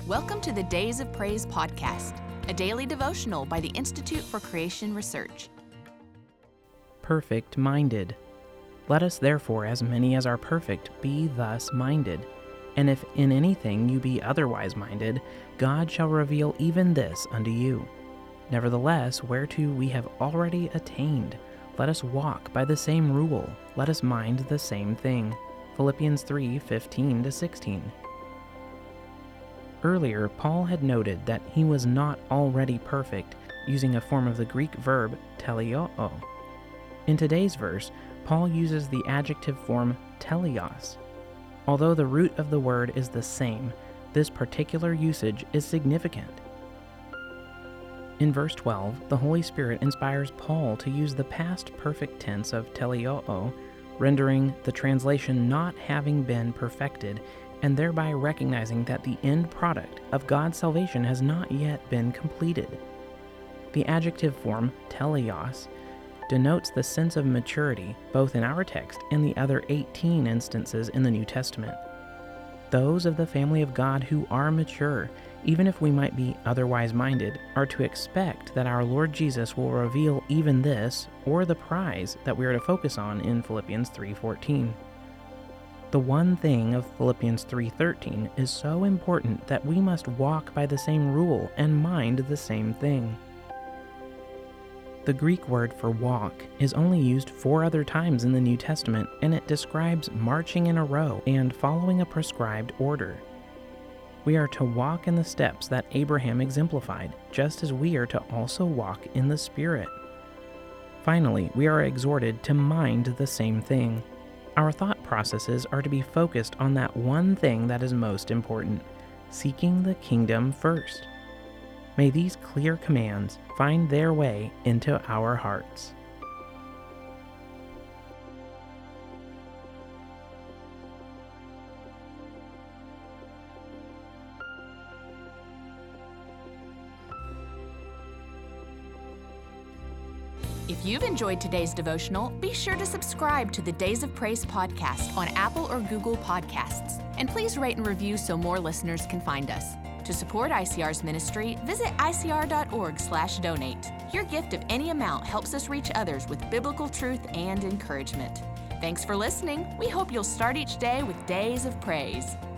Welcome to the Days of Praise podcast, a daily devotional by the Institute for Creation Research. Perfect-minded. Let us therefore, as many as are perfect, be thus minded. And if in anything you be otherwise minded, God shall reveal even this unto you. Nevertheless, whereto we have already attained, let us walk by the same rule, let us mind the same thing. Philippians 3:15-16. Earlier, Paul had noted that he was not already perfect, using a form of the Greek verb teleoo. In today's verse, Paul uses the adjective form teleos. Although the root of the word is the same, this particular usage is significant. In verse 12, the Holy Spirit inspires Paul to use the past perfect tense of teleoo, rendering the translation not having been perfected, and thereby recognizing that the end product of God's salvation has not yet been completed. The adjective form teleos denotes the sense of maturity both in our text and the other 18 instances in the New Testament. Those of the family of God who are mature, even if we might be otherwise minded, are to expect that our Lord Jesus will reveal even this, or the prize that we are to focus on in Philippians 3:14. The one thing of Philippians 3:13 is so important that we must walk by the same rule and mind the same thing. The Greek word for walk is only used 4 other times in the New Testament, and it describes marching in a row and following a prescribed order. We are to walk in the steps that Abraham exemplified, just as we are to also walk in the Spirit. Finally, we are exhorted to mind the same thing. Our thought processes are to be focused on that one thing that is most important, seeking the kingdom first. May these clear commands find their way into our hearts. If you've enjoyed today's devotional, be sure to subscribe to the Days of Praise podcast on Apple or Google Podcasts. And please rate and review so more listeners can find us. To support ICR's ministry, visit icr.org/donate. Your gift of any amount helps us reach others with biblical truth and encouragement. Thanks for listening. We hope you'll start each day with Days of Praise.